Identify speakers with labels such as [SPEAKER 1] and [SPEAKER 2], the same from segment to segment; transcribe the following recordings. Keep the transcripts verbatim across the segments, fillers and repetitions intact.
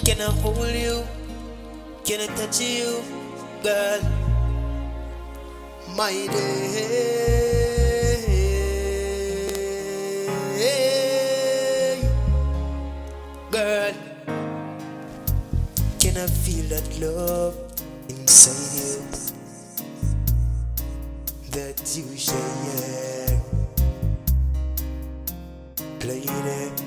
[SPEAKER 1] Can I hold you? Can I touch you, girl? My day, girl. Can I feel that love inside you that you share? Play it,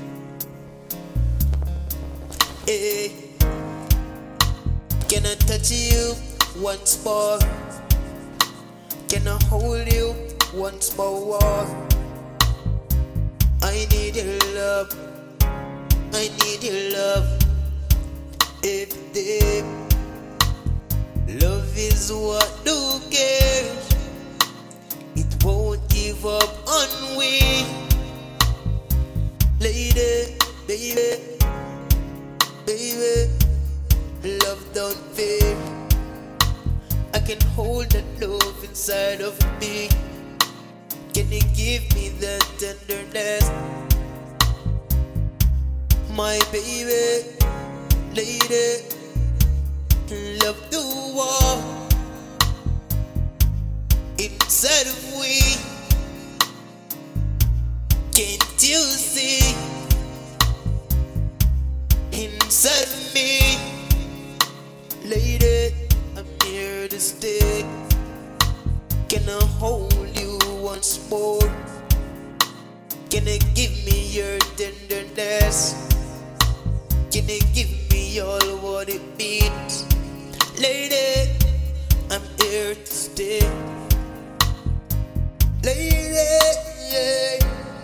[SPEAKER 1] hey. Can I touch you once more? Can I hold you once more? I need your love, I need your love. If deep love is what do care, it won't give up on we. Lady, baby, baby, love don't fade. I can hold that love inside of me. Can you give me that tenderness? My baby, lady, love do walk inside of we. Can't you see inside of me? Lady, I'm here to stay. Can I hold you once more? Can you give me your tenderness? Can you give me all what it means? Lady, I'm here to stay. Lady, yeah,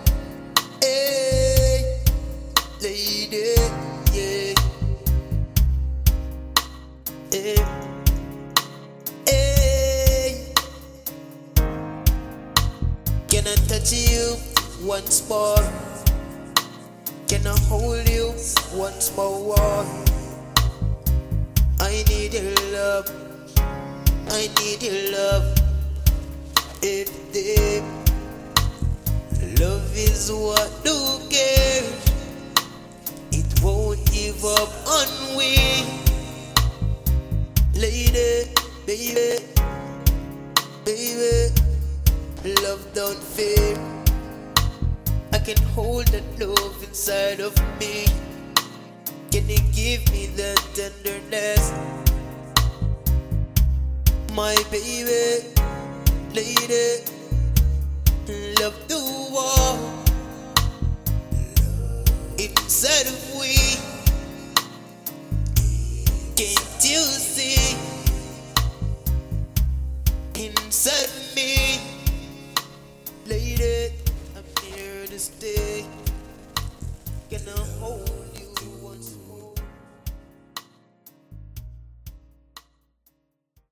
[SPEAKER 1] hey, lady, yeah, hey, hey. Can I touch you once more? Can I hold you once more? I need your love, I need your love. If deep love is what do care, it won't give up on we. Lady, baby, baby, love don't fade. I can hold that love inside of me. Can you give me that tenderness? My baby, lady, love do walk inside of we. Can't you see?